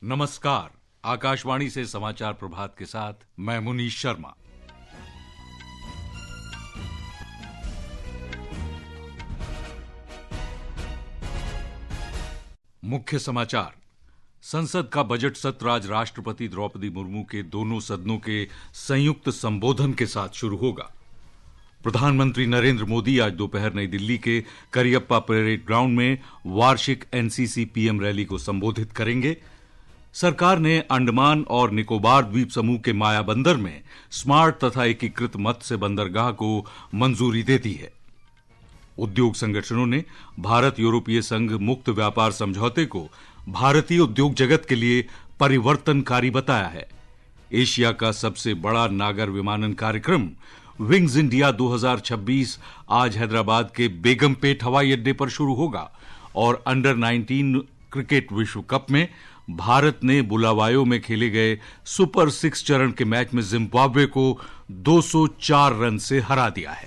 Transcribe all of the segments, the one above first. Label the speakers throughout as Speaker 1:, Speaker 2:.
Speaker 1: नमस्कार। आकाशवाणी से समाचार प्रभात के साथ मैं मुनीश शर्मा। मुख्य समाचार। संसद का बजट सत्र आज राष्ट्रपति द्रौपदी मुर्मू के दोनों सदनों के संयुक्त संबोधन के साथ शुरू होगा। प्रधानमंत्री नरेंद्र मोदी आज दोपहर नई दिल्ली के करियप्पा परेड ग्राउंड में वार्षिक एनसीसी पीएम रैली को संबोधित करेंगे। सरकार ने अंडमान और निकोबार द्वीप समूह के मायाबंदर में स्मार्ट तथा एकीकृत मत्स्य बंदरगाह को मंजूरी दे दी है। उद्योग संगठनों ने भारत यूरोपीय संघ मुक्त व्यापार समझौते को भारतीय उद्योग जगत के लिए परिवर्तनकारी बताया है। एशिया का सबसे बड़ा नागर विमानन कार्यक्रम विंग्स इंडिया 2026 आज हैदराबाद के बेगमपेट हवाई अड्डे पर शुरू होगा और अंडर 19 क्रिकेट विश्व कप में भारत ने बुलावायो में खेले गए सुपर 6 चरण के मैच में जिम्बाब्वे को 204 रन से हरा दिया है।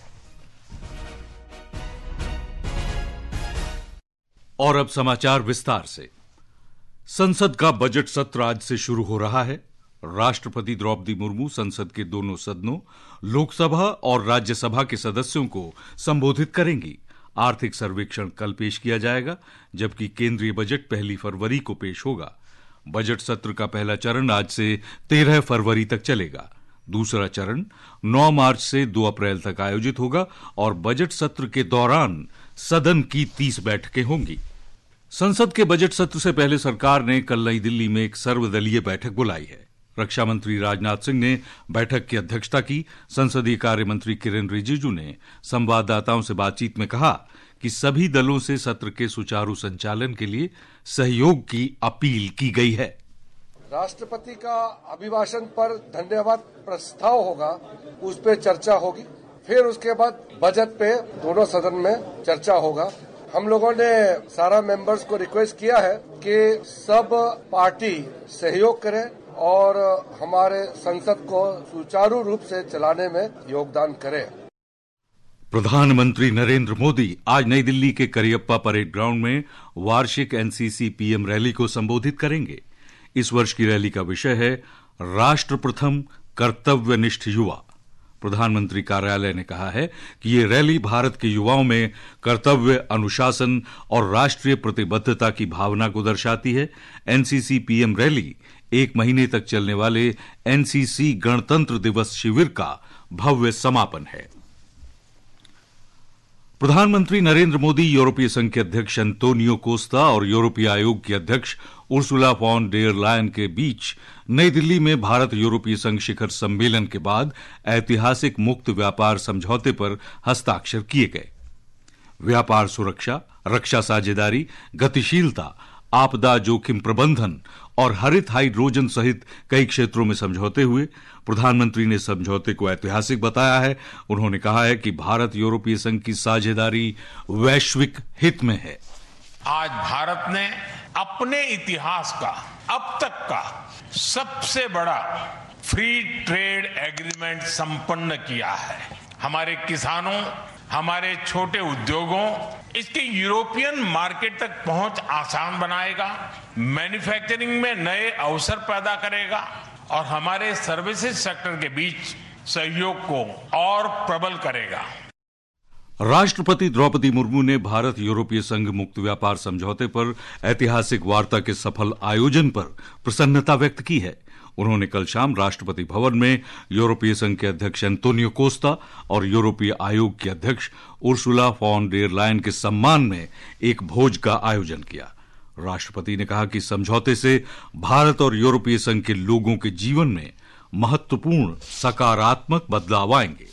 Speaker 1: और अब समाचार विस्तार से। संसद का बजट सत्र आज से शुरू हो रहा है। राष्ट्रपति द्रौपदी मुर्मू संसद के दोनों सदनों, लोकसभा और राज्यसभा के सदस्यों को संबोधित करेंगी। आर्थिक सर्वेक्षण कल पेश किया जाएगा, जबकि केंद्रीय बजट 1 फरवरी को पेश होगा। बजट सत्र का पहला चरण आज से 13 फरवरी तक चलेगा। दूसरा चरण 9 मार्च से 2 अप्रैल तक आयोजित होगा और बजट सत्र के दौरान सदन की 30 बैठकें होंगी। संसद के बजट सत्र से पहले सरकार ने कल नई दिल्ली में एक सर्वदलीय बैठक बुलाई है। रक्षा मंत्री राजनाथ सिंह ने बैठक की अध्यक्षता की। संसदीय कार्य मंत्री किरेन रिजिजू ने संवाददाताओं से बातचीत में कहा कि सभी दलों से सत्र के सुचारू संचालन के लिए सहयोग की अपील की गई है।
Speaker 2: राष्ट्रपति का अभिभाषण पर धन्यवाद प्रस्ताव होगा, उस पे चर्चा होगी। फिर उसके बाद बजट पे दोनों सदन में चर्चा होगा। हम लोगों ने सारा मेंबर्स को रिक्वेस्ट किया है कि सब पार्टी सहयोग करें और हमारे संसद को सुचारू रूप से चलाने में योगदान करें।
Speaker 1: प्रधानमंत्री नरेंद्र मोदी आज नई दिल्ली के करियप्पा परेड ग्राउंड में वार्षिक एनसीसी पीएम रैली को संबोधित करेंगे। इस वर्ष की रैली का विषय है राष्ट्र प्रथम कर्तव्यनिष्ठ युवा। प्रधानमंत्री कार्यालय ने कहा है कि ये रैली भारत के युवाओं में कर्तव्य, अनुशासन और राष्ट्रीय प्रतिबद्धता की भावना को दर्शाती है। एनसीसी पीएम रैली 1 महीने तक चलने वाले एनसीसी गणतंत्र दिवस शिविर का भव्य समापन है। प्रधानमंत्री नरेंद्र मोदी यूरोपीय संघ के अध्यक्ष एंटोनियो कोस्टा और यूरोपीय आयोग की अध्यक्ष उर्सुला फॉन डेर लायन के बीच नई दिल्ली में भारत यूरोपीय संघ शिखर सम्मेलन के बाद ऐतिहासिक मुक्त व्यापार समझौते पर हस्ताक्षर किए गए। व्यापार सुरक्षा, रक्षा साझेदारी, गतिशीलता, आपदा जोखिम प्रबंधन और हरित हाइड्रोजन सहित कई क्षेत्रों में समझौते हुए। प्रधानमंत्री ने समझौते को ऐतिहासिक बताया है। उन्होंने कहा है कि भारत यूरोपीय संघ की साझेदारी वैश्विक हित में है।
Speaker 3: आज भारत ने अपने इतिहास का अब तक का सबसे बड़ा फ्री ट्रेड एग्रीमेंट संपन्न किया है। हमारे किसानों, हमारे छोटे उद्योगों, इसकी यूरोपियन मार्केट तक पहुंच आसान बनाएगा, मैन्युफैक्चरिंग में नए अवसर पैदा करेगा और हमारे सर्विसेज सेक्टर के बीच सहयोग को और प्रबल करेगा।
Speaker 1: राष्ट्रपति द्रौपदी मुर्मू ने भारत यूरोपीय संघ मुक्त व्यापार समझौते पर ऐतिहासिक वार्ता के सफल आयोजन पर प्रसन्नता व्यक्त की है। उन्होंने कल शाम राष्ट्रपति भवन में यूरोपीय संघ के अध्यक्ष एंटोनियो कोस्टा और यूरोपीय आयोग की अध्यक्ष उर्सुला फॉन डेर लायन के सम्मान में एक भोज का आयोजन किया। राष्ट्रपति ने कहा कि समझौते से भारत और यूरोपीय संघ के लोगों के जीवन में महत्वपूर्ण सकारात्मक बदलाव आएंगे।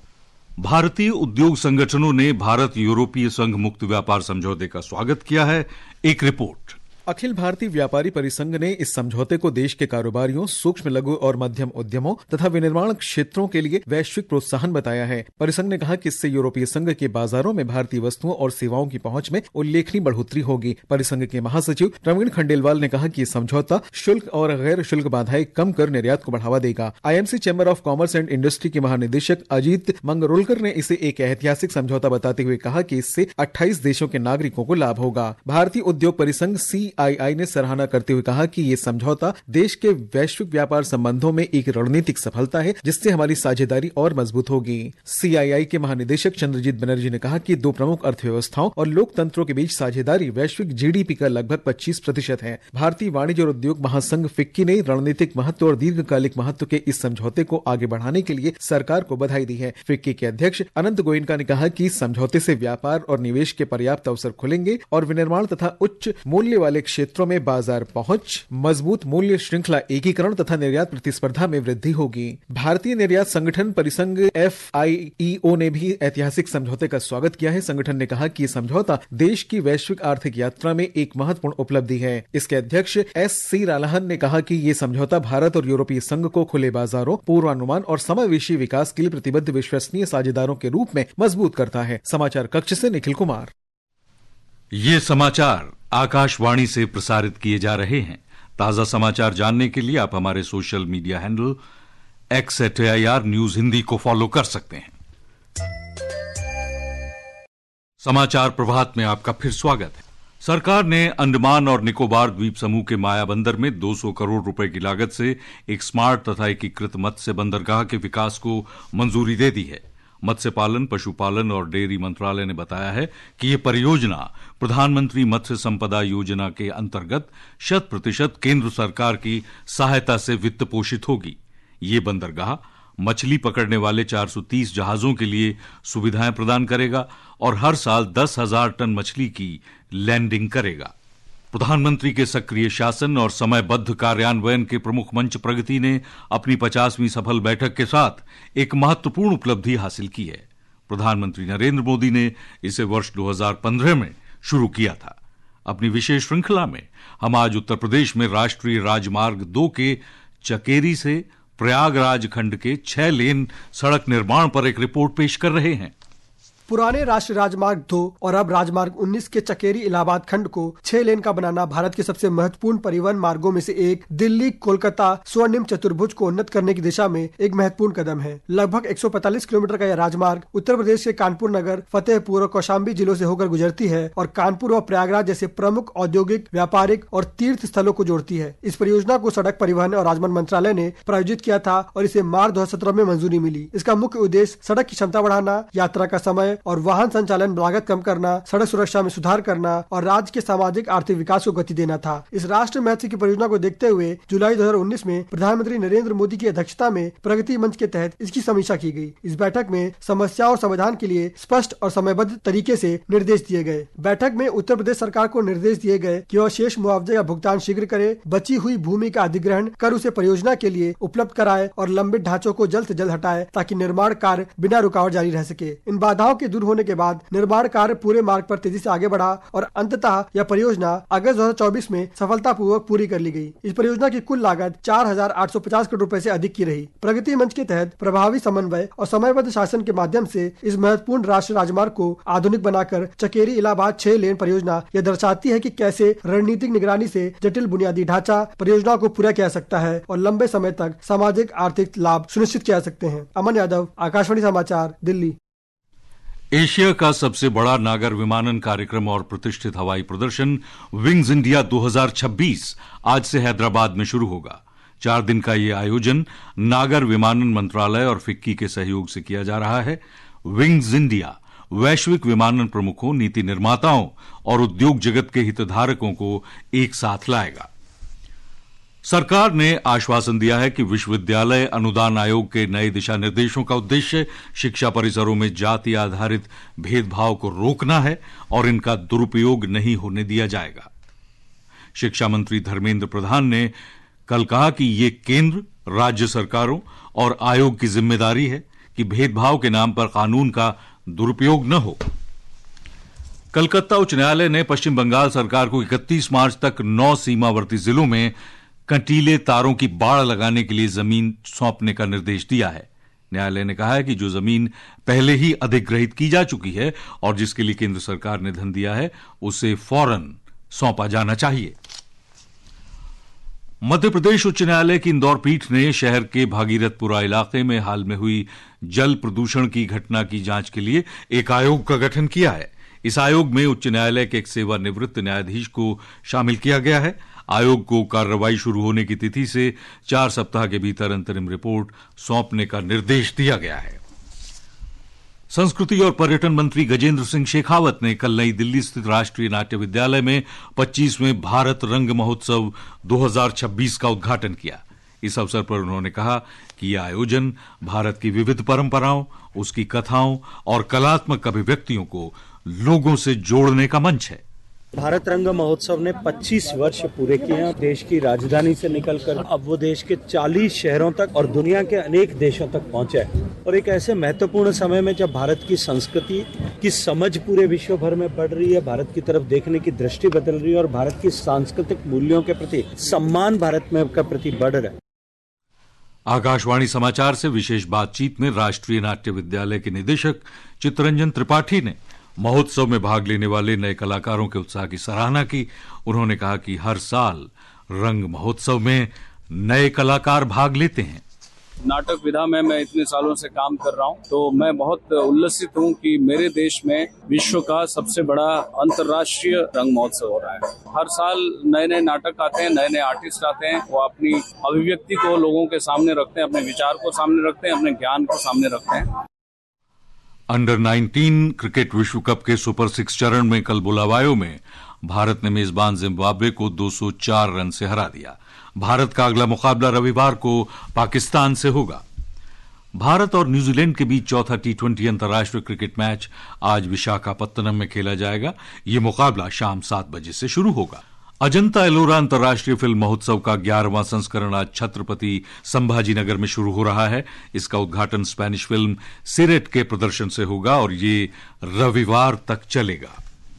Speaker 1: भारतीय उद्योग संगठनों ने भारत यूरोपीय संघ मुक्त व्यापार समझौते का स्वागत किया है। एक रिपोर्ट।
Speaker 4: अखिल भारतीय व्यापारी परिसंघ ने इस समझौते को देश के कारोबारियों, सूक्ष्म, लघु और मध्यम उद्यमों तथा विनिर्माण क्षेत्रों के लिए वैश्विक प्रोत्साहन बताया है। परिसंघ ने कहा कि इससे यूरोपीय संघ के बाजारों में भारतीय वस्तुओं और सेवाओं की पहुंच में उल्लेखनीय बढ़ोतरी होगी। परिसंघ के महासचिव प्रवीण खंडेलवाल ने कहा कि समझौता शुल्क और गैर शुल्क बाधाएं कम कर निर्यात को बढ़ावा देगा। IMC chamber of commerce and industry के महानिदेशक अजीत मंगरोलकर ने इसे एक ऐतिहासिक समझौता बताते हुए कहा कि इससे 28 देशों के नागरिकों को लाभ होगा। भारतीय उद्योग परिसंघ CII ने सराहना करते हुए कहा कि ये समझौता देश के वैश्विक व्यापार संबंधों में एक रणनीतिक सफलता है, जिससे हमारी साझेदारी और मजबूत होगी। CII के महानिदेशक चंद्रजीत बनर्जी ने कहा कि दो प्रमुख अर्थव्यवस्थाओं और लोकतंत्रों के बीच साझेदारी वैश्विक GDP का लगभग 25% है। भारतीय वाणिज्य और उद्योग महासंघ फिक्की ने रणनीतिक महत्व और दीर्घकालिक महत्व के इस समझौते को आगे बढ़ाने के लिए सरकार को बधाई दी है। फिक्की के अध्यक्ष अनंत गोयनका ने कहा कि समझौते से व्यापार और निवेश के पर्याप्त अवसर खुलेंगे और विनिर्माण तथा उच्च मूल्य वाले क्षेत्रों में बाजार पहुंच, मजबूत मूल्य श्रृंखला एकीकरण तथा निर्यात प्रतिस्पर्धा में वृद्धि होगी। भारतीय निर्यात संगठन परिसंघ FIEO ने भी ऐतिहासिक समझौते का स्वागत किया है। संगठन ने कहा कि समझौता देश की वैश्विक आर्थिक यात्रा में एक महत्वपूर्ण उपलब्धि है। इसके अध्यक्ष SC रालाहन ने कहा कि ये समझौता भारत और यूरोपीय संघ को खुले बाजारों, पूर्वानुमान और समावेशी विकास के लिए प्रतिबद्ध विश्वसनीय साझेदारों के रूप में मजबूत करता है। समाचार कक्ष से निखिल कुमार।
Speaker 1: ये समाचार आकाशवाणी से प्रसारित किए जा रहे हैं। ताजा समाचार जानने के लिए आप हमारे social media handle @AIR news Hindi को फॉलो कर सकते हैं। समाचार प्रभात में आपका फिर स्वागत है। सरकार ने अंडमान और निकोबार द्वीप समूह के मायाबंदर में 200 करोड़ रुपए की लागत से एक स्मार्ट तथा एकीकृत मत्स्य बंदरगाह के विकास को मंजूरी दे दी है। मत्स्य पालन, पशुपालन और डेयरी मंत्रालय ने बताया है कि यह परियोजना प्रधानमंत्री मत्स्य संपदा योजना के अंतर्गत 100% केंद्र सरकार की सहायता से वित्त पोषित होगी। ये बंदरगाह मछली पकड़ने वाले 430 जहाजों के लिए सुविधाएं प्रदान करेगा और हर साल 10,000 टन मछली की लैंडिंग करेगा। प्रधानमंत्री के सक्रिय शासन और समयबद्ध कार्यान्वयन के प्रमुख मंच प्रगति ने अपनी 50वीं सफल बैठक के साथ एक महत्वपूर्ण उपलब्धि हासिल की है। प्रधानमंत्री नरेंद्र मोदी ने इसे वर्ष 2015 में शुरू किया था। अपनी विशेष श्रृंखला में हम आज उत्तर प्रदेश में राष्ट्रीय राजमार्ग 2 के चकेरी से प्रयागराज खंड के 6 लेन सड़क निर्माण पर एक रिपोर्ट पेश कर रहे हैं।
Speaker 5: पुराने राष्ट्रीय राजमार्ग 2 और अब राजमार्ग 19 के चकेरी इलाहाबाद खंड को 6 लेन का बनाना भारत के सबसे महत्वपूर्ण परिवहन मार्गों में से एक दिल्ली कोलकाता स्वर्णिम चतुर्भुज को उन्नत करने की दिशा में एक महत्वपूर्ण कदम है। लगभग 145 किलोमीटर का यह राजमार्ग उत्तर प्रदेश के कानपुर नगर, फतेहपुर और कौशाम्बी जिलों से होकर गुजरती है और कानपुर और प्रयागराज जैसे प्रमुख औद्योगिक, व्यापारिक और तीर्थ स्थलों को जोड़ती है। इस परियोजना को सड़क परिवहन और राजमार्ग मंत्रालय ने प्रायोजित किया था और इसे मार्च 2017 में मंजूरी मिली। इसका मुख्य उद्देश्य सड़क की क्षमता बढ़ाना, यात्रा का समय और वाहन संचालन लागत कम करना, सड़क सुरक्षा में सुधार करना और राज्य के सामाजिक आर्थिक विकास को गति देना था। इस राष्ट्रीय महत्व की परियोजना को देखते हुए जुलाई 2019 में प्रधानमंत्री नरेंद्र मोदी की अध्यक्षता में प्रगति मंच के तहत इसकी समीक्षा की गई। इस बैठक में समस्या और समाधान के लिए स्पष्ट और समयबद्ध तरीके से निर्देश दिए गए। बैठक में उत्तर प्रदेश सरकार को निर्देश दिए गए कि वह शेष मुआवजे का भुगतान शीघ्र करे, बची हुई भूमि का अधिग्रहण कर उसे परियोजना के लिए उपलब्ध कराए और लंबित ढांचों को जल्द से जल्द हटाए ताकि निर्माण कार्य बिना रुकावट जारी रह सके। इन बाधाओं के दूर होने के बाद निर्माण कार्य पूरे मार्ग पर तेजी से आगे बढ़ा और अंततः यह परियोजना अगस्त 2024 में सफलतापूर्वक पूरी कर ली गई। इस परियोजना की कुल लागत 4,850 करोड़ रुपए से अधिक की रही। प्रगति मंच के तहत प्रभावी समन्वय और समयबद्ध शासन के माध्यम से इस महत्वपूर्ण राष्ट्रीय राजमार्ग को आधुनिक बनाकर चकेरी इलाहाबाद 6 लेन परियोजना यह दर्शाती है कि कैसे रणनीतिक निगरानी से जटिल बुनियादी ढांचा परियोजना को पूरा किया सकता है और लंबे समय तक सामाजिक आर्थिक लाभ सुनिश्चित किया सकते हैं। अमन यादव, आकाशवाणी समाचार, दिल्ली।
Speaker 1: एशिया का सबसे बड़ा नागर विमानन कार्यक्रम और प्रतिष्ठित हवाई प्रदर्शन विंग्स इंडिया 2026 आज से हैदराबाद में शुरू होगा। 4 दिन का यह आयोजन नागर विमानन मंत्रालय और फिक्की के सहयोग से किया जा रहा है। विंग्स इंडिया वैश्विक विमानन प्रमुखों, नीति निर्माताओं और उद्योग जगत के हितधारकों को एक साथ लाएगा। सरकार ने आश्वासन दिया है कि विश्वविद्यालय अनुदान आयोग के नए दिशा निर्देशों का उद्देश्य शिक्षा परिसरों में जाति आधारित भेदभाव को रोकना है और इनका दुरुपयोग नहीं होने दिया जाएगा। शिक्षा मंत्री धर्मेंद्र प्रधान ने कल कहा कि ये केंद्र, राज्य सरकारों और आयोग की जिम्मेदारी है कि भेदभाव के नाम पर कानून का दुरुपयोग न हो। कलकत्ता उच्च न्यायालय ने पश्चिम बंगाल सरकार को 31 मार्च तक 9 सीमावर्ती जिलों में कंटीले तारों की बाड़ लगाने के लिए जमीन सौंपने का निर्देश दिया है। न्यायालय ने कहा है कि जो जमीन पहले ही अधिग्रहित की जा चुकी है और जिसके लिए केंद्र सरकार ने धन दिया है, उसे फौरन सौंपा जाना चाहिए। मध्य प्रदेश उच्च न्यायालय की इंदौर पीठ ने शहर के भागीरथपुरा इलाके में हाल में हुई जल प्रदूषण की घटना की जांच के लिए एक आयोग का गठन किया है। इस आयोग में उच्च न्यायालय के एक सेवानिवृत्त न्यायाधीश को शामिल किया गया है। आयोग को कार्रवाई शुरू होने की तिथि से 4 सप्ताह के भीतर अंतरिम रिपोर्ट सौंपने का निर्देश दिया गया है। संस्कृति और पर्यटन मंत्री गजेंद्र सिंह शेखावत ने कल नई दिल्ली स्थित राष्ट्रीय नाट्य विद्यालय में 25वें भारत रंग महोत्सव 2026 का उद्घाटन किया। इस अवसर पर उन्होंने कहा कि यह आयोजन भारत की विविध परंपराओं, उसकी कथाओं और कलात्मक अभिव्यक्तियों को लोगों से जोड़ने का मंच है।
Speaker 6: भारत रंग महोत्सव ने 25 वर्ष पूरे किए हैं। देश की राजधानी से निकलकर अब वो देश के 40 शहरों तक और दुनिया के अनेक देशों तक पहुंचा है। और एक ऐसे महत्वपूर्ण समय में जब भारत की संस्कृति की समझ पूरे विश्व भर में बढ़ रही है, भारत की तरफ देखने की दृष्टि बदल रही है और भारत की सांस्कृतिक मूल्यों के प्रति सम्मान भारत में का प्रति बढ़ रहा है।
Speaker 1: आकाशवाणी समाचार से विशेष बातचीत में राष्ट्रीय नाट्य विद्यालय के निदेशक चित्तरंजन त्रिपाठी ने महोत्सव में भाग लेने वाले नए कलाकारों के उत्साह की सराहना की। उन्होंने कहा कि हर साल रंग महोत्सव में नए कलाकार भाग लेते हैं।
Speaker 7: नाटक विधा में मैं इतने सालों से काम कर रहा हूं, तो मैं बहुत उल्लसित हूं कि मेरे देश में विश्व का सबसे बड़ा अंतर्राष्ट्रीय रंग महोत्सव हो रहा है। हर साल नए नए नाटक आते हैं, नए नए आर्टिस्ट आते हैं, वो अपनी अभिव्यक्ति को लोगों के सामने रखते हैं, अपने विचार को सामने रखते हैं, अपने ज्ञान को सामने रखते हैं।
Speaker 1: अंडर 19 क्रिकेट विश्व कप के सुपर 6 चरण में कल बुलावायो में भारत ने मेजबान जिम्बाब्वे को 204 रन से हरा दिया। भारत का अगला मुकाबला रविवार को पाकिस्तान से होगा। भारत और न्यूजीलैंड के बीच चौथा T20 अंतर्राष्ट्रीय क्रिकेट मैच आज विशाखापत्तनम में खेला जाएगा। यह मुकाबला शाम 7 बजे से शुरू होगा। अजंता एलोरा अंतर्राष्ट्रीय फिल्म महोत्सव का 11वां संस्करण आज छत्रपति संभाजीनगर में शुरू हो रहा है। इसका उद्घाटन स्पेनिश फिल्म सिरेट के प्रदर्शन से होगा और ये रविवार तक चलेगा।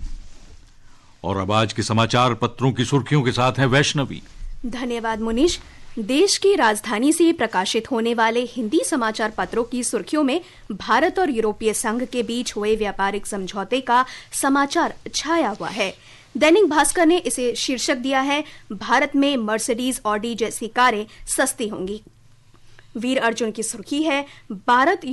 Speaker 1: और अब आज के समाचार पत्रों की सुर्खियों के साथ हैं वैष्णवी।
Speaker 8: धन्यवाद मुनीश। देश की राजधानी से प्रकाशित होने वाले हिंदी समाचार पत्रों की सुर्खियों में भारत और यूरोपीय संघ के बीच हुए व्यापारिक समझौते का समाचार छाया हुआ है। दैनिक भास्कर ने इसे शीर्षक दिया है, भारत में मर्सिडीज ऑडी जैसी कारें सस्ती होंगी। वीर अर्जुन की सुर्खी है, भारत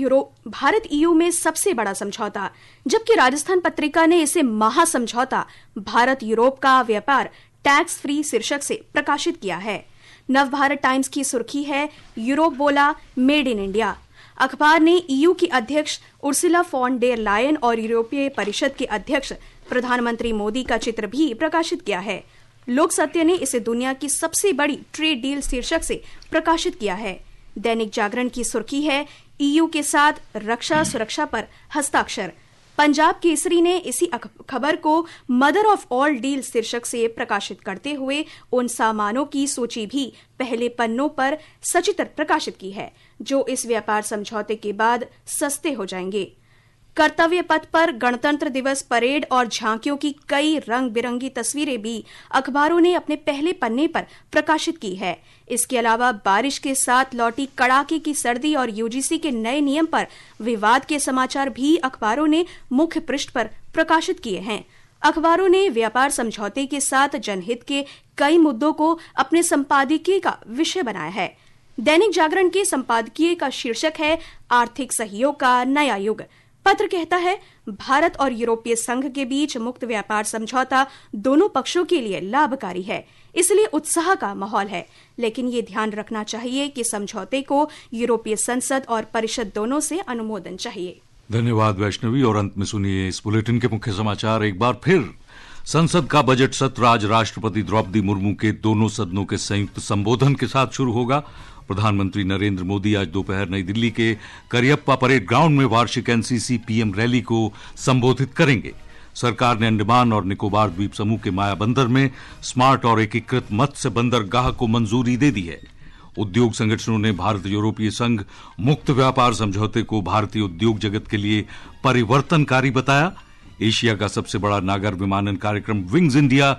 Speaker 8: ईयू में सबसे बड़ा समझौता, जबकि राजस्थान पत्रिका ने इसे महासमझौता भारत यूरोप का व्यापार टैक्स फ्री शीर्षक से प्रकाशित किया है। नवभारत टाइम्स की सुर्खी है, यूरोप बोला मेड इन इंडिया। अखबार ने ईयू की अध्यक्ष उर्सुला फॉन डेर लायन और यूरोपीय परिषद के अध्यक्ष प्रधानमंत्री मोदी का चित्र भी प्रकाशित किया है। लोक सत्य ने इसे दुनिया की सबसे बड़ी ट्रेड डील शीर्षक से प्रकाशित किया है। दैनिक जागरण की सुर्खी है, ईयू के साथ रक्षा सुरक्षा पर हस्ताक्षर। पंजाब केसरी ने इसी खबर को मदर ऑफ ऑल डील शीर्षक से प्रकाशित करते हुए उन सामानों की सूची भी पहले पन्नों पर सचित्र प्रकाशित की है जो इस व्यापार समझौते के बाद सस्ते हो जाएंगे। कर्तव्य पथ पर गणतंत्र दिवस परेड और झांकियों की कई रंग बिरंगी तस्वीरें भी अखबारों ने अपने पहले पन्ने पर प्रकाशित की है। इसके अलावा बारिश के साथ लौटी कड़ाके की सर्दी और यूजीसी के नए नियम पर विवाद के समाचार भी अखबारों ने मुख्य पृष्ठ पर प्रकाशित किए हैं। अखबारों ने व्यापार समझौते के साथ जनहित के कई मुद्दों को अपने संपादकीय का विषय बनाया है। दैनिक जागरण के संपादकीय का शीर्षक है, आर्थिक सहयोग का नया युग। पत्र कहता है, भारत और यूरोपीय संघ के बीच मुक्त व्यापार समझौता दोनों पक्षों के लिए लाभकारी है, इसलिए उत्साह का माहौल है। लेकिन ये ध्यान रखना चाहिए कि समझौते को यूरोपीय संसद और परिषद दोनों से अनुमोदन चाहिए।
Speaker 1: धन्यवाद वैष्णवी। और अंत में सुनिए इस बुलेटिन के मुख्य समाचार एक बार फिर। संसद का बजट सत्र आज राष्ट्रपति द्रौपदी मुर्मू के दोनों सदनों के संयुक्त संबोधन के साथ शुरू होगा। प्रधानमंत्री नरेंद्र मोदी आज दोपहर नई दिल्ली के करियप्पा परेड ग्राउंड में वार्षिक एनसीसी पीएम रैली को संबोधित करेंगे। सरकार ने अंडमान और निकोबार द्वीप समूह के मायाबंदर में स्मार्ट और एकीकृत मत्स्य बंदरगाह को मंजूरी दे दी है। उद्योग संगठनों ने भारत यूरोपीय संघ मुक्त व्यापार समझौते को भारतीय उद्योग जगत के लिए परिवर्तनकारी बताया। एशिया का सबसे बड़ा नागर विमानन कार्यक्रम विंग्स इंडिया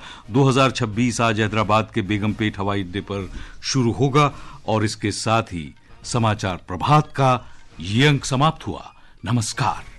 Speaker 1: 2026 आज हैदराबाद के बेगमपेट हवाई अड्डे पर शुरू होगा। और इसके साथ ही समाचार प्रभात का ये अंक समाप्त हुआ। नमस्कार।